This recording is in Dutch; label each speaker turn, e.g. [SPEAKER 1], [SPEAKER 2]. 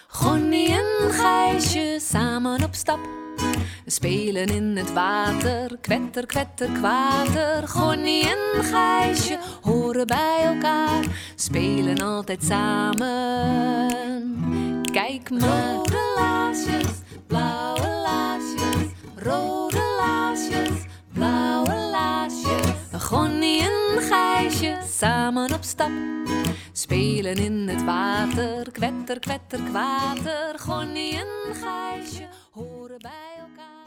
[SPEAKER 1] Gonnie en Gijsje samen op stap. Spelen in het water, kwetter, kwetter, kwater. Gonnie en Gijsje horen bij elkaar, spelen altijd samen. Kijk maar. Rode laarsjes, blauwe laarsjes, rode laarsjes, blauwe laarsjes. Gonnie en Gijsje samen op stap. Spelen in het water, kwetter, kwetter, kwater. Gonnie en Gijsje horen bij elkaar.